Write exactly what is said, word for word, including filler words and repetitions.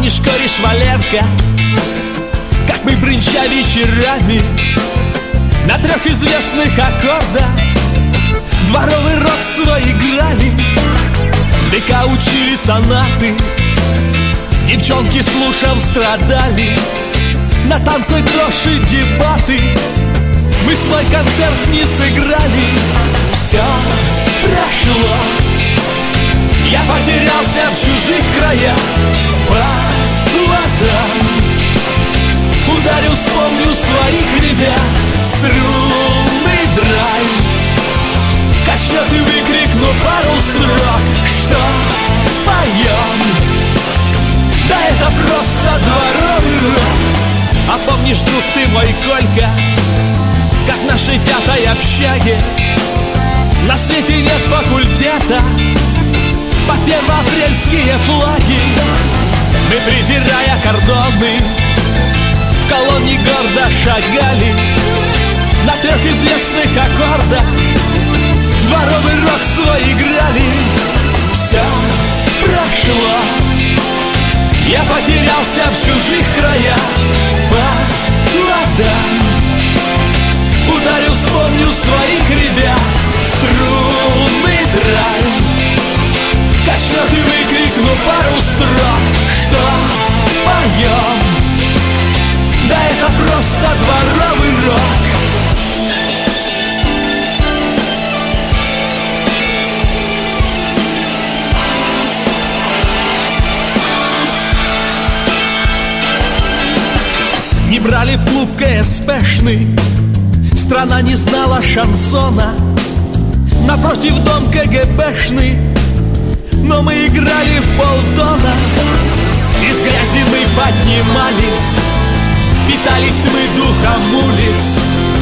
Помнишь, кореш, Валерка, как мы, брынча вечерами, на трех известных аккордах дворовый рок свой играли? ДК учили сонаты, девчонки, слушав, страдали. На танцах дрожь и дебаты, мы свой концерт не сыграли. Все прошло, я потерялся в чужих краях. По водам ударил, вспомню своих ребят. Струнный драйв качнет и выкрикну пару строк. Что поем? Да это просто дворовый рок. А помнишь, друг ты мой, Колька, как в нашей пятой общаге на свете нет факультета по первоапрельские флаги? Мы, презирая кордоны, в колонне гордо шагали на трех известных аккордах дворовый рок свой играли. Все прошло, я потерялся в чужих краях. По ладам ударил, вспомню своих ребят. Струнный драйв качнет и выкрикну пару строк. Что поем? Да это просто дворовый рок. Не брали в клуб КСПшный, страна не знала шансона. Напротив дом КГБшный, но мы играли в полтона. Из грязи мы поднимались, питались мы духом улиц.